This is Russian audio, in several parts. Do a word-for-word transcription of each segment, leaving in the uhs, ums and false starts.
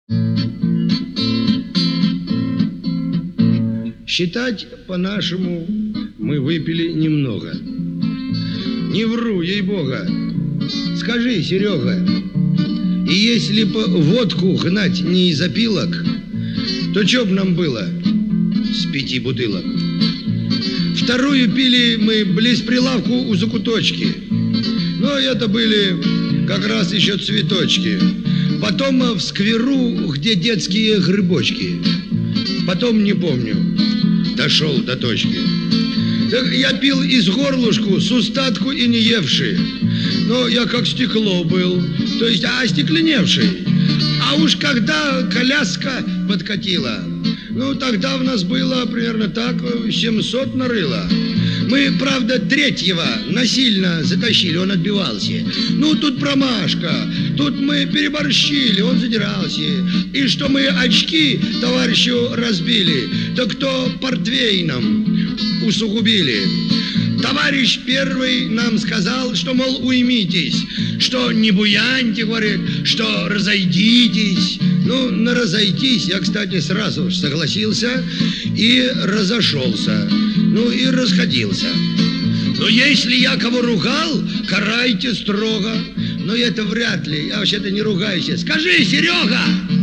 Считать по-нашему мы выпили немного. Не вру, ей-бога. Скажи, Серега, и если бы водку гнать не из опилок, то чё б нам было с пяти бутылок? Вторую пили мы близ прилавку у закуточки. Но это были как раз еще цветочки. Потом в скверу, где детские грибочки. Потом, не помню, дошел до точки. Так я пил из горлышку, с устатку и не евший. Но я как стекло был, то есть остекленевший. А уж когда коляска подкатила, ну тогда у нас было примерно так, семьсот нарыло. Мы, правда, третьего насильно затащили, он отбивался. Ну, тут промашка, тут мы переборщили, он задирался. И что мы очки товарищу разбили, то кто портвейном усугубили. Товарищ первый нам сказал, что, мол, уймитесь, что не буяньте, говорит, что разойдитесь. Ну, на разойтись я, кстати, сразу же согласился и разошелся, ну и расходился. Но если я кого ругал, карайте строго. Но это вряд ли, я вообще-то не ругаюсь. Скажи, Серега!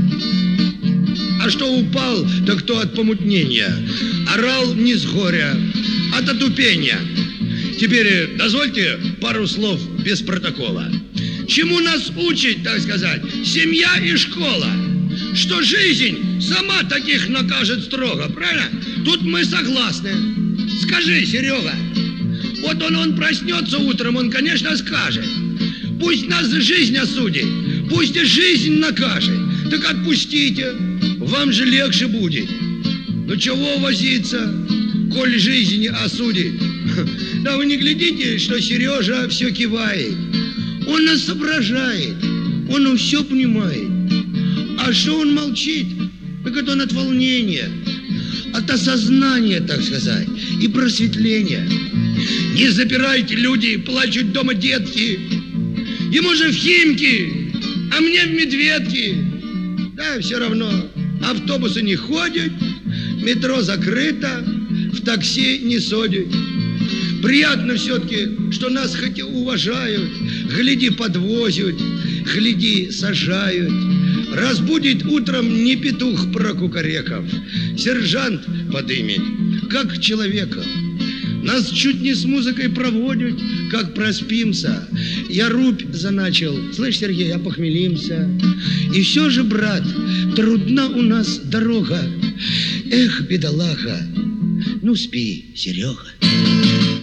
А что упал, так кто от помутнения? Орал не с горя, от отупения. Теперь дозвольте пару слов без протокола. Чему нас учит, так сказать, семья и школа? Что жизнь сама таких накажет строго, правильно? Тут мы согласны. Скажи, Серега, вот он, он проснется утром, он, конечно, скажет. Пусть нас жизнь осудит, пусть и жизнь накажет. Так отпустите, вам же легче будет. Ну чего возиться, коль жизнь осудит? Да вы не глядите, что Сережа все кивает. Он нас соображает, он все понимает. А что он молчит? Так это он от волнения, от осознания, так сказать, и просветления. Не запирайте, люди, плачут дома детки. Ему же в Химки, а мне в Медведки. Да, все равно. Автобусы не ходят, метро закрыто, в такси не содят. Приятно все-таки, что нас хоть уважают, гляди, подвозят, гляди, сажают. Разбудит утром не петух прокукареков, сержант подымет, как человека. Нас чуть не с музыкой проводят, как проспимся. Я рубь заначил, слышь, Сергей, опохмелимся. И все же, брат, трудна у нас дорога. Эх, бедолага, ну спи, Серега.